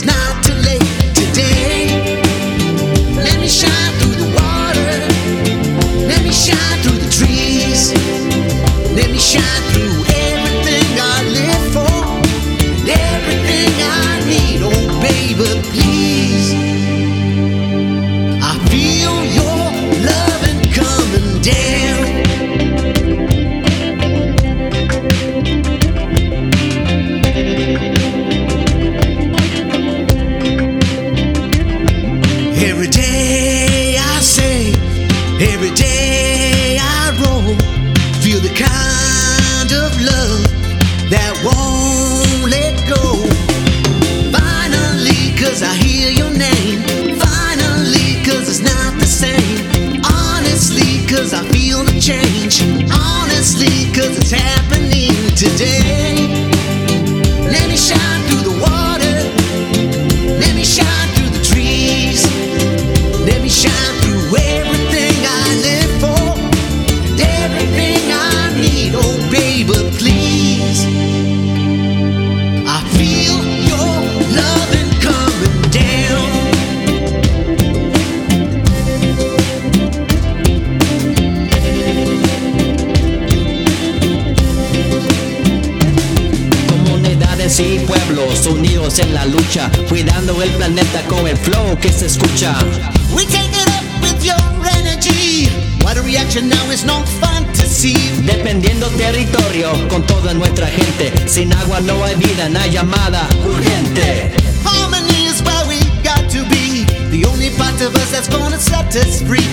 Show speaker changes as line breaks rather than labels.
it's not too late today. Let me shine through the water. Let me shine through the trees. Let me shine through everything I live for and everything I need. Oh, baby, please. I feel your loving coming down. Every day I say, every day I roll, feel the kind of love that won't let go. Finally, 'cause I hear your name. Finally, 'cause it's not the same. Honestly, 'cause I feel the change. Honestly, 'cause it's happening today. Let me shine through the water. Let me shine through the trees. Let me shine through everything I live for and everything I need. Oh, baby, please. I feel your loving coming down.
Comunidades y pueblos unidos en la lucha, cuidando el planeta con el flow que se escucha.
We take it up with your energy. What a reaction now is no fantasy.
Defendiendo territorio con toda nuestra gente. Sin agua no hay vida, una llamada urgente.
Harmony is where we got to be. The only part of us that's gonna set us free.